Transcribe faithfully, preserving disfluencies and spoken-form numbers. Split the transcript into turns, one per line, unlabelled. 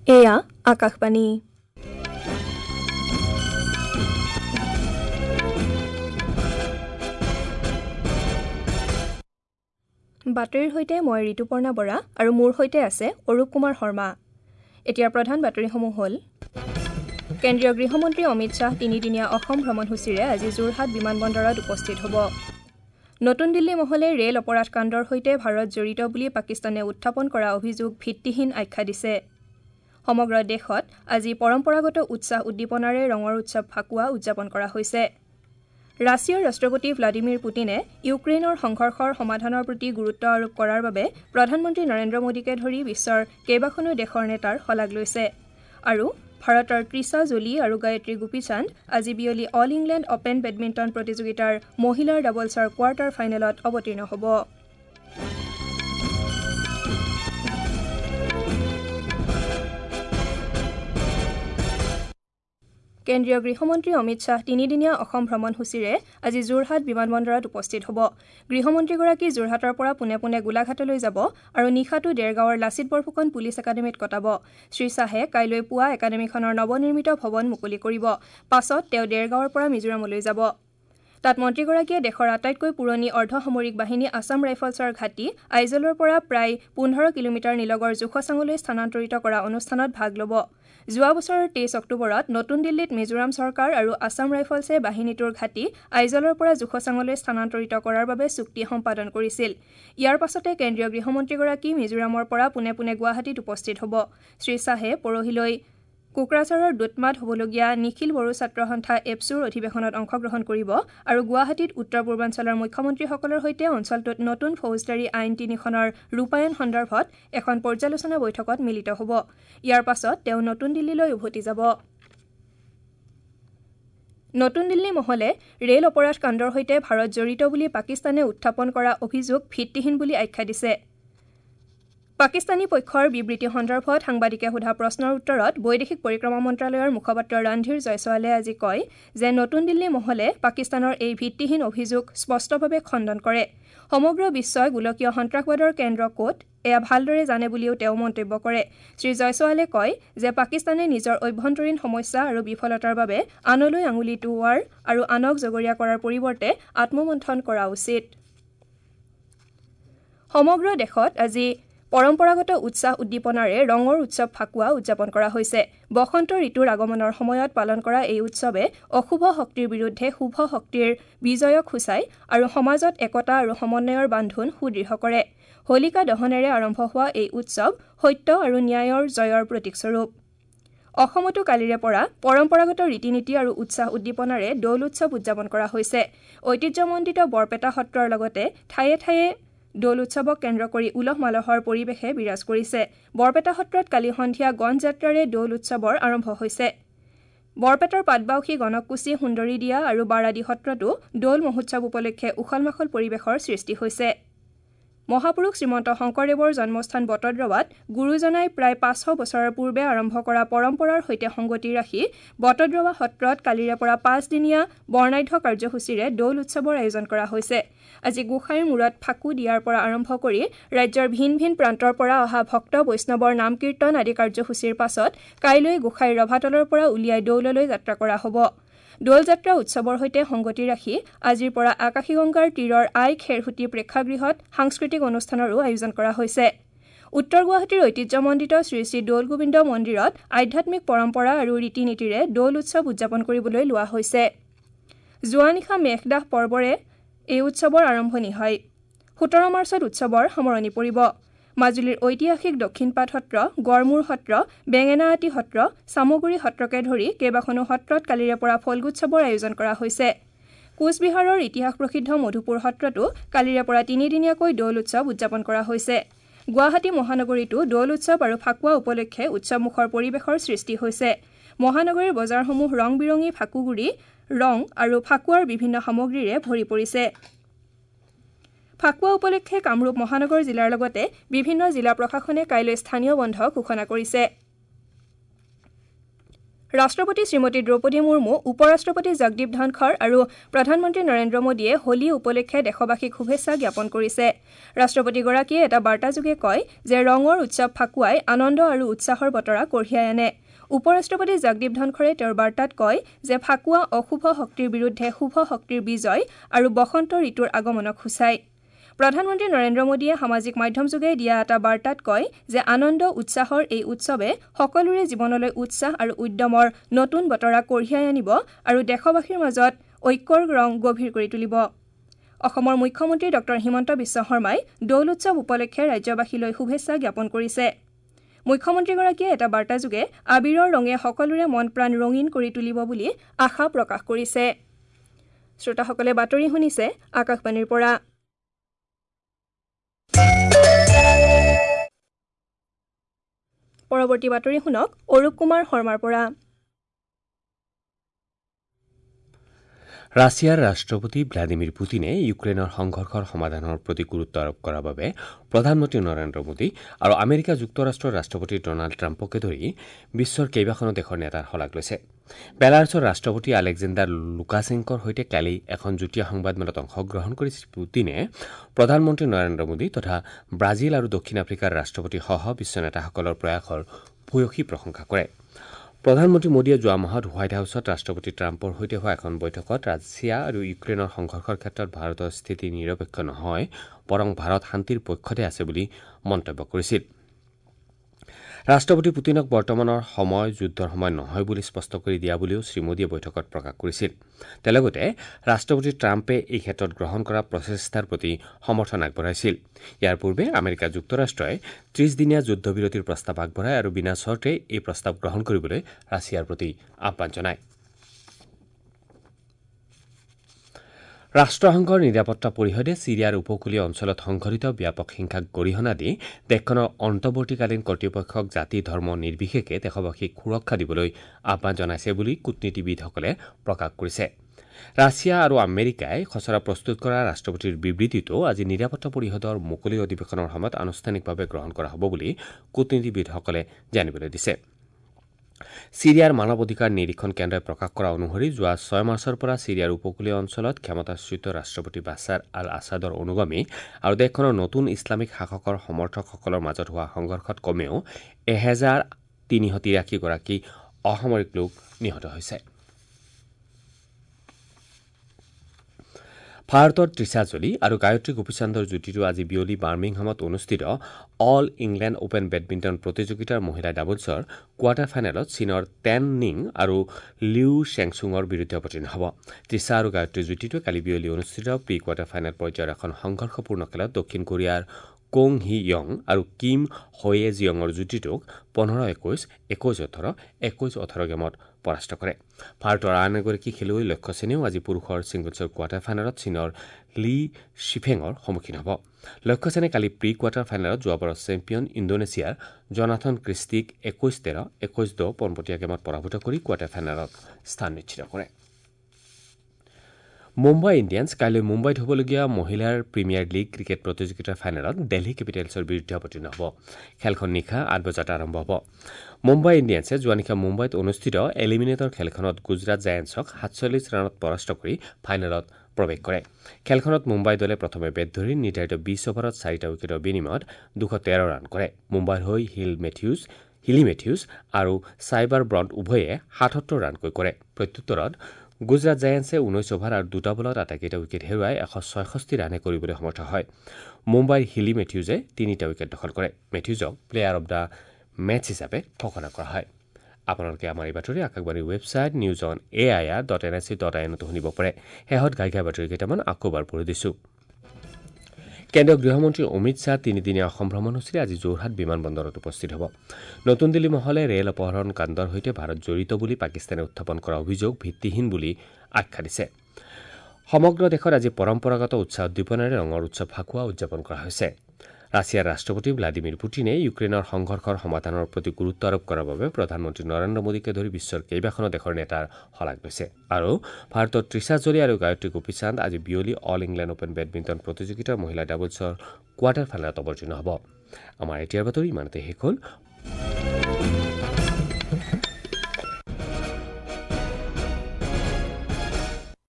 এয়া আকাশবাণী। বাতৰিৰ সৈতে মই ঋতুপৰ্ণা বৰা আৰু মোৰ সৈতে আছে অৰূপ কুমাৰ শৰ্মা। এতিয়া প্ৰধান বাতৰিসমূহ হ'ল কেন্দ্ৰীয় গৃহমন্ত্ৰী অমিত শ্বাহ তিনিদিনীয়া অসম ভ্ৰমণসূচীৰে আজি যোৰহাট বিমানবন্দৰত উপস্থিত হ'ব। নতুন দিল্লী মহলে ৰেল অপৰাধ কাণ্ডৰ সৈতে ভাৰত জড়িত বুলি পাকিস্তানে উত্থাপন কৰা অভিযোগ ভিত্তিহীন আখ্যা দিছে। সমগ্ৰ দেশত আজি পৰম্পৰাগত উৎসাহ উদ্দীপনাৰে ৰঙৰ উৎসৱ ফাকুৱা উদযাপন কৰা হৈছে। ৰাছিয়াৰ ৰাষ্ট্ৰপতি ভ্লাডিমিৰ পুটিনে ইউক্ৰেইনৰ সংঘৰ্ষৰ সমাধানৰ প্ৰতি গুৰুত্ব আৰোপ কৰাৰ বাবে প্ৰধানমন্ত্ৰী নৰেন্দ্ৰ মোদীকে ধৰি বিশ্বৰ কেইবাখনো দেশৰ নেতাৰ শলাগ লৈছে। আৰু ভাৰতৰ তৃষা জলি আৰু গায়ত্ৰী গোপীচান্দ আজি বিয়লি অল ইংলেণ্ড অপেন বেডমিণ্টন প্ৰতিযোগিতাৰ মহিলাৰ ডাবলছৰ কোৱাৰ্টাৰ ফাইনেলত অৱতীৰ্ণ হ'ব। কেন্দ্ৰীয় গৃহমন্ত্ৰী অমিত শ্বাহ তিনিদিনীয়া অসম ভ্ৰমণসূচীৰে আজি যোৰহাট বিমানবন্দৰত উপস্থিত হ'ব। গৃহমন্ত্ৰীগৰাকী যোৰহাটৰ পৰা পোনে পোনে গোলাঘাটলৈ যাব আৰু নিশাটো দেৰগাঁৱৰ লাচিত বৰফুকন পুলিচ একাডেমীত কটাব। শ্ৰীশ্বাহে কাইলৈ পুৱা একাডেমীখনৰ নৱনিৰ্মিত ভৱন মুকলি কৰিব। পাছত তেওঁ দেৰগাঁৱৰ পৰা মিজোৰামলৈ যাব। তাত মন্ত্ৰীগৰাকীয়ে দেশৰ আটাইতকৈ পুৰণি অৰ্ধসামৰিক বাহিনী আছাম ৰাইফলছৰ ঘাটি আইজলৰ পৰা প্ৰায় পোন্ধৰ কিলোমিটাৰ নিলগৰ জোখচাঙলৈ স্থানান্তৰিত কৰা অনুষ্ঠানত ভাগ ল'ব। যোৱা বছৰৰ তেইছ অক্টোবৰত নতুন দিল্লীত মিজোৰাম চৰকাৰ আৰু আছাম ৰাইফলছে বাহিনীটোৰ ঘাটি আইজলৰ পৰা জোখচাঙলৈ স্থানান্তৰিত কৰাৰ বাবে চুক্তি সম্পাদন কৰিছিল। ইয়াৰ পাছতে কেন্দ্ৰীয় গৃহমন্ত্ৰীগৰাকী মিজোৰামৰ পৰা পোনে পোনে গুৱাহাটীত উপস্থিত হ'ব। শ্ৰীশ্বাহে পৰহিলৈ কোকৰাঝাৰৰ দুটমাত হ'বলগীয়া নিখিল বড়ো ছাত্ৰ সন্থা এপছুৰ অধিৱেশনত অংশগ্ৰহণ কৰিব আৰু গুৱাহাটীত উত্তৰ পূৰ্বাঞ্চলৰ মুখ্যমন্ত্ৰীসকলৰ সৈতে অঞ্চলটোত নতুন ফৌজদাৰী আইন তিনিখনৰ ৰূপায়ণ সন্দৰ্ভত এখন পৰ্যালোচনা বৈঠকত মিলিত হ'ব। ইয়াৰ পাছত তেওঁ নতুন দিল্লীলৈ উভতি যাব। নতুন দিল্লী মহলে ৰেল অপৰাধ কাণ্ডৰ সৈতে ভাৰত জড়িত বুলি পাকিস্তানে উত্থাপন কৰা অভিযোগ ভিত্তিহীন বুলি আখ্যা দিছে। পাকিস্তানী পক্ষৰ বিবৃতি সন্দৰ্ভত সাংবাদিকে সোধা প্ৰশ্নৰ উত্তৰত বৈদেশিক পৰিক্ৰমা মন্ত্ৰালয়ৰ মুখপাত্ৰ ৰণধীৰ জয়ছোৱালে আজি কয় যে নতুন দিল্লী মহলে পাকিস্তানৰ এই ভিত্তিহীন অভিযোগ স্পষ্টভাৱে খণ্ডন কৰে। সমগ্ৰ বিশ্বই গোলকীয় সন্ত্ৰাসবাদৰ কেন্দ্ৰ ক'ত এয়া ভালদৰে জানে বুলিও তেওঁ মন্তব্য কৰে। শ্ৰী জয়ছোৱালে কয় যে পাকিস্তানে নিজৰ অভ্যন্তৰীণ সমস্যা আৰু বিফলতাৰ বাবে আনলৈ আঙুলি টোওৱাৰ আৰু আনক জগৰীয়া কৰাৰ পৰিৱৰ্তে আত্মমন্থন কৰা উচিত। সমগ্ৰ দেশত আজি পৰম্পৰাগত উৎসাহ উদ্দীপনাৰে ৰঙৰ উৎসৱ ফাকুৱা উদযাপন কৰা হৈছে। বসন্ত ঋতুৰ আগমনৰ সময়ত পালন কৰা এই উৎসৱে অশুভ শক্তিৰ বিৰুদ্ধে শুভ শক্তিৰ বিজয়ক সূচায় আৰু সমাজত একতা আৰু সমন্বয়ৰ বান্ধোন সুদৃঢ় কৰে। হোলিকা দহনেৰে আৰম্ভ হোৱা এই উৎসৱ সত্য আৰু ন্যায়ৰ জয়ৰ প্ৰতীকস্বৰূপ। অসমতো কালিৰে পৰা পৰম্পৰাগত ৰীতি নীতি আৰু উৎসাহ উদ্দীপনাৰে দৌল উৎসৱ উদযাপন কৰা হৈছে। ঐতিহ্যমণ্ডিত বৰপেটা সত্ৰৰ লগতে ঠায়ে ঠায়ে দৌল উৎসৱক কেন্দ্ৰ কৰি উলহ মালহৰ পৰিৱেশে বিৰাজ কৰিছে। বৰপেটা সত্ৰত কালি সন্ধিয়া গণ যাত্ৰাৰে দৌল উৎসৱৰ আৰম্ভ হৈছে। বৰপেটাৰ পাটবাউসী গণককুছি সুন্দৰীদিয়া আৰু বাৰাদি সত্ৰতো দৌল মহোৎসৱ উপলক্ষে উখল মাখল পৰিৱেশৰ সৃষ্টি হৈছে। মহাপুৰুষ শ্ৰীমন্ত শংকৰদেৱৰ জন্মস্থান বটদ্ৰৱাত গুৰুজনাই প্ৰায় পাঁচশ বছৰৰ পূৰ্বে আৰম্ভ কৰা পৰম্পৰাৰ সৈতে সংগতি ৰাখি বটদ্ৰৱা সত্ৰত কালিৰে পৰা পাঁচদিনীয়া বৰ্ণাঢ্য কাৰ্যসূচীৰে দৌল উৎসৱৰ আয়োজন কৰা হৈছে। আজি গোসাঁইৰ মূৰত ফাকু দিয়াৰ পৰা আৰম্ভ কৰি ৰাজ্যৰ ভিন ভিন প্ৰান্তৰ পৰা অহা ভক্ত বৈষ্ণৱৰ নাম কীৰ্তন আদি কাৰ্যসূচীৰ পাছত কাইলৈ গোসাঁইৰ ৰভাতলৰ পৰা উলিয়াই দৌললৈ যাত্ৰা কৰা হ'ব। দৌল যাত্ৰা উৎসৱৰ সৈতে সংগতি ৰাখি আজিৰ পৰা আকাশীগংগাৰ তীৰৰ আই খেৰসুটি প্ৰেক্ষাগৃহত সাংস্কৃতিক অনুষ্ঠানৰো আয়োজন কৰা হৈছে। উত্তৰ গুৱাহাটীৰ ঐতিহ্যমণ্ডিত শ্ৰী শ্ৰী দৌল গোবিন্দ মন্দিৰত আধ্যাত্মিক পৰম্পৰা আৰু ৰীতি নীতিৰে দৌল উৎসৱ উদযাপন কৰিবলৈ লোৱা হৈছে। যোৱা নিশা মেঘদাহ পৰ্বৰে এই উৎসৱৰ আৰম্ভণি হয়। সোতৰ মাৰ্চত উৎসৱৰ সামৰণি পৰিব। মাজুলীৰ ঐতিহাসিক দক্ষিণপাট সত্ৰ, গড়মূৰ সত্ৰ, বেঙেনাআটি সত্ৰ, চামগুৰি সত্ৰকে ধৰি কেইবাখনো সত্ৰত কালিৰে পৰা ফল্গোৎসৱৰ আয়োজন কৰা হৈছে। কোচবিহাৰৰ ইতিহাস প্ৰসিদ্ধ মধুপুৰ সত্ৰতো কালিৰে পৰা তিনিদিনীয়াকৈ দৌল উৎসৱ উদযাপন কৰা হৈছে। গুৱাহাটী মহানগৰীতো দৌল উৎসৱ আৰু ফাকুৱা উপলক্ষে উৎসৱমুখৰ পৰিৱেশৰ সৃষ্টি হৈছে। মহানগৰীৰ বজাৰসমূহ ৰং বিৰঙী ফাকুগুৰি, ৰং আৰু ফাকুৱাৰ বিভিন্ন সামগ্ৰীৰে ভৰি পৰিছে। ফাকুৱা উপলক্ষে কামৰূপ মহানগৰ জিলাৰ লগতে বিভিন্ন জিলা প্ৰশাসনে কাইলৈ স্থানীয় বন্ধ ঘোষণা কৰিছে। ৰাষ্ট্ৰপতি শ্ৰীমতী দ্ৰৌপদী মুৰ্মু, উপৰাষ্ট্ৰপতি জগদীপ ধনখৰ আৰু প্ৰধানমন্ত্ৰী নৰেন্দ্ৰ মোদীয়ে হোলী উপলক্ষে দেশবাসীক শুভেচ্ছা জ্ঞাপন কৰিছে। ৰাষ্ট্ৰপতিগৰাকীয়ে এটা বাৰ্তাযোগে কয় যে ৰঙৰ উৎসৱ ফাকুৱাই আনন্দ আৰু উৎসাহৰ বতৰা কঢ়িয়াই আনে। উপৰাষ্ট্ৰপতি জগদীপ ধনখৰে তেওঁৰ বাৰ্তাত কয় যে ফাকুৱা অশুভ শক্তিৰ বিৰুদ্ধে শুভ শক্তিৰ বিজয় আৰু বসন্ত ঋতুৰ আগমনক সূচায়। প্ৰধানমন্ত্ৰী নৰেন্দ্ৰ মোদীয়ে সামাজিক মাধ্যমযোগে দিয়া এটা বাৰ্তাত কয় যে আনন্দ উৎসাহৰ এই উৎসৱে সকলোৰে জীৱনলৈ উৎসাহ আৰু উদ্যমৰ নতুন বতৰা কঢ়িয়াই আনিব আৰু দেশবাসীৰ মাজত ঐক্যৰ ৰং গভীৰ কৰি তুলিব। অসমৰ মুখ্যমন্ত্ৰী ডক্টৰ হিমন্ত বিশ্ব শৰ্মাই দৌল উৎসৱ উপলক্ষে ৰাজ্যবাসীলৈ শুভেচ্ছা জ্ঞাপন কৰিছে। মুখ্যমন্ত্ৰীগৰাকীয়ে এটা বাৰ্তাযোগে আবিৰৰ ৰঙে সকলোৰে মন প্ৰাণ ৰঙীন কৰি তুলিব বুলি আশা প্ৰকাশ কৰিছে। শ্ৰোতাসকলে বাতৰি শুনিছে আকাশবাণীৰ পৰা। পৰৱৰ্তী বাতৰি শুনক অৰূপ কুমাৰ শৰ্মাৰ পৰা।
ৰাছিয়াৰ ৰাষ্ট্ৰপতি ভ্লাডিমিৰ পুটিনে ইউক্ৰেইনৰ সংঘৰ্ষৰ সমাধানৰ প্ৰতি গুৰুত্ব আৰোপ কৰাৰ বাবে প্ৰধানমন্ত্ৰী নৰেন্দ্ৰ মোদী আৰু আমেৰিকা যুক্তৰাষ্ট্ৰৰ ৰাষ্ট্ৰপতি ডনাল্ড ট্ৰাম্পকে ধৰি বিশ্বৰ কেইবাখনো দেশৰ নেতাৰ শলাগ লৈছে। বেলাৰুছৰ ৰাষ্ট্ৰপতি আলেকজেণ্ডাৰ লুকাছেংকৰ সৈতে কালি এখন যুটীয়া সংবাদমেলত অংশগ্ৰহণ কৰি পুটিনে প্ৰধানমন্ত্ৰী নৰেন্দ্ৰ মোদী তথা ব্ৰাজিল আৰু দক্ষিণ আফ্ৰিকাৰ ৰাষ্ট্ৰপতিসহ বিশ্ব নেতাসকলৰ প্ৰয়াসৰ ভূয়সী প্ৰশংসা কৰে। প্ৰধানমন্ত্ৰী মোদীয়ে যোৱা মাহত হোৱাইট হাউছত ৰাষ্ট্ৰপতি ট্ৰাম্পৰ সৈতে হোৱা এখন বৈঠকত ৰাছিয়া আৰু ইউক্ৰেইনৰ সংঘৰ্ষৰ ক্ষেত্ৰত ভাৰতৰ স্থিতি নিৰপেক্ষ নহয়, বৰং ভাৰত শান্তিৰ পক্ষতে আছে বুলি মন্তব্য কৰিছিল। ৰাষ্ট্ৰপতি পুটিনক বৰ্তমানৰ সময় যুদ্ধৰ সময় নহয় বুলি স্পষ্ট কৰি দিয়া বুলিও শ্ৰীমোদীয়ে বৈঠকত প্ৰকাশ কৰিছিল। তেওঁ লগতে ৰাষ্ট্ৰপতি ট্ৰাম্পে এই ক্ষেত্ৰত গ্ৰহণ কৰা প্ৰচেষ্টাৰ প্ৰতি সমৰ্থন আগবঢ়াইছিল। ইয়াৰ পূৰ্বে আমেৰিকা যুক্তৰাষ্ট্ৰই ত্ৰিছদিনীয়া যুদ্ধবিৰতিৰ প্ৰস্তাৱ আগবঢ়ায় আৰু বিনা চৰ্তে এই প্ৰস্তাৱ গ্ৰহণ কৰিবলৈ ৰাছিয়াৰ প্ৰতি আহ্বান জনায়। ৰাষ্ট্ৰসংঘৰ নিৰাপত্তা পৰিষদে ছিৰিয়াৰ উপকূলীয় অঞ্চলত সংঘটিত ব্যাপক হিংসাক গৰিহণা দি দেশখনৰ অন্তৱৰ্তীকালীন কৰ্তৃপক্ষক জাতি ধৰ্ম নিৰ্বিশেষে দেশবাসীক সুৰক্ষা দিবলৈ আহ্বান জনাইছে বুলি কূটনীতিবিদসকলে প্ৰকাশ কৰিছে। ৰাছিয়া আৰু আমেৰিকাই খচৰা প্ৰস্তুত কৰা ৰাষ্ট্ৰপতিৰ বিবৃতিটো আজি নিৰাপত্তা পৰিষদৰ মুকলি অধিৱেশনৰ সময়ত আনুষ্ঠানিকভাৱে গ্ৰহণ কৰা হ'ব বুলি কূটনীতিবিদসকলে জানিবলৈ দিছে। ছিৰিয়াৰ মানৱ অধিকাৰ নিৰীক্ষণ কেন্দ্ৰই প্ৰকাশ কৰা অনুসৰি যোৱা ছয় মাৰ্চৰ পৰা ছিৰিয়াৰ উপকূলীয় অঞ্চলত ক্ষমতাচ্যুত ৰাষ্ট্ৰপতি বাছাৰ আল আছাদৰ অনুগামী আৰু দেশখনৰ নতুন ইছলামিক শাসকৰ সমৰ্থকসকলৰ মাজত হোৱা সংঘৰ্ষত কমেও এহেজাৰ তিনিশ তিৰাশীগৰাকী অসামৰিক লোক নিহত হৈছে। ভাৰতৰ তৃষা জলি আৰু গায়ত্ৰী গোপীচান্দৰ যুটিটো আজি বিয়লি বাৰ্মিংহামত অনুষ্ঠিত অল ইংলেণ্ড অপেন বেডমিণ্টন প্ৰতিযোগিতাৰ মহিলা ডাবলছৰ কোৱাৰ্টাৰ ফাইনেলত চীনৰ টেন নিং আৰু লিউ শেংছুঙৰ বিৰুদ্ধে অৱতীৰ্ণ হ'ব। তৃষা আৰু গায়ত্ৰীৰ যুটিটোৱে কালি বিয়লি অনুষ্ঠিত প্ৰি কোৱাৰ্টাৰ ফাইনেল পৰ্যায়ৰ এখন সংঘৰ্ষপূৰ্ণ খেলত দক্ষিণ কোৰিয়াৰ কোং হি য়ং আৰু কিম হয়ে জিয়ঙৰ যুটিটোক পোন্ধৰ একৈশ, একৈশ ওঠৰ, একৈশ ওঠৰ গেমত পৰাস্ত কৰে। ভাৰতৰ আন এগৰাকী খেলুৱৈ লক্ষ্য সেনেও আজি পুৰুষৰ ছিংগলছৰ কোৱাৰ্টাৰ ফাইনেলত চীনৰ লি শ্বিফেঙৰ সন্মুখীন হ'ব। লক্ষ্য সেনে কালি প্ৰি কোৱাৰ্টাৰ ফাইনেলত যোৱাবাৰৰ চেম্পিয়ন ইণ্ডোনেছিয়াৰ জনাথন ক্ৰিষ্টিক একৈশ তেৰ, একৈশ দহ পোনপটীয়া গেমত পৰাভূত কৰি কোৱাৰ্টাৰ ফাইনেলত স্থান নিশ্চিত কৰে। মুম্বাই ইণ্ডিয়ান্স কাইলৈ মুম্বাইত হ'বলগীয়া মহিলাৰ প্ৰিমিয়াৰ লীগ ক্ৰিকেট প্ৰতিযোগিতাৰ ফাইনেলত দিল্লী কেপিটেলছৰ বিৰুদ্ধে অৱতীৰ্ণ হ'ব। খেলখন নিশা আঠ বজাত আৰম্ভ হ'ব। মুম্বাই ইণ্ডিয়ান্সে যোৱা নিশা মুম্বাইত অনুষ্ঠিত এলিমিনেটৰ খেলখনত গুজৰাট জায়েণ্টছক সাতচল্লিছ ৰানত পৰাস্ত কৰি ফাইনেলত প্ৰৱেশ কৰে। খেলখনত মুম্বাই দলে প্ৰথমে বেট ধৰি নিৰ্ধাৰিত বিছ অভাৰত চাৰিটা উইকেটৰ বিনিময়ত দুশ তেৰ ৰান কৰে। মুম্বাইৰ হৈ হিল মেথিউছ হিলি মেথিউছ আৰু চাইবাৰ ব্ৰণ্ট উভয়ে সাতসত্তৰ ৰানকৈ কৰে। প্ৰত্যুত্তৰত গুজৰাট জায়েণ্টছে ঊনৈছ অভাৰ আৰু দুটা বলত আটাইকেইটা উইকেট হেৰুৱাই এশ ছয়ষষ্ঠি ৰানে কৰিবলৈ সমৰ্থ হয়। মুম্বাইৰ হিলি মেথিউজে তিনিটা উইকেট দখল কৰে। মেথিউজক প্লেয়াৰ অব দ্য মেচ হিচাপে ঘোষণা কৰা হয়। আপোনালোকে আমাৰ এই বাতৰি আকাশবাণীৰ website news on A I R dot N I C dot I এনতো শুনিব পাৰে। শেষত ঘাইঘাই বাতৰি কেইটামান আকৌ এবাৰ পঢ়ি দিছো। কেন্দ্ৰীয় গৃহমন্ত্ৰী অমিত শ্বাহ তিনিদিনীয়া অসম ভ্ৰমণসূচীৰে আজি যোৰহাট বিমান বন্দৰত উপস্থিত হ'ব। নতুন দিল্লী মহলে ৰেল অপহৰণ কাণ্ডৰ সৈতে ভাৰত জড়িত বুলি পাকিস্তানে উত্থাপন কৰা অভিযোগ ভিত্তিহীন বুলি আখ্যা দিছে। সমগ্ৰ দেশত আজি পৰম্পৰাগত উৎসাহ উদ্দীপনাৰে ৰঙৰ উৎসৱ ফাকুৱা উদযাপন কৰা হৈছে। ৰাছিয়াৰ ৰাষ্ট্ৰপতি ভ্লাডিমিৰ পুটিনে ইউক্ৰেইনৰ সংঘৰ্ষৰ সমাধানৰ প্ৰতি গুৰুত্ব আৰোপ কৰাৰ বাবে প্ৰধানমন্ত্ৰী নৰেন্দ্ৰ মোদীকে ধৰি বিশ্বৰ কেইবাখনো দেশৰ নেতাৰ শলাগ লৈছে। আৰু ভাৰতৰ তৃষা জলি আৰু গায়ত্ৰী গোপীচান্দ আজি বিয়লি অল ইংলেণ্ড অপেন বেডমিণ্টন প্ৰতিযোগিতাৰ মহিলা ডাবলছৰ কোৱাৰ্টাৰ ফাইনেলত অৱতীৰ্ণ হ'ব। আমাৰ এতিয়াৰ বাতৰি ইমানতে শেষ হ'ল।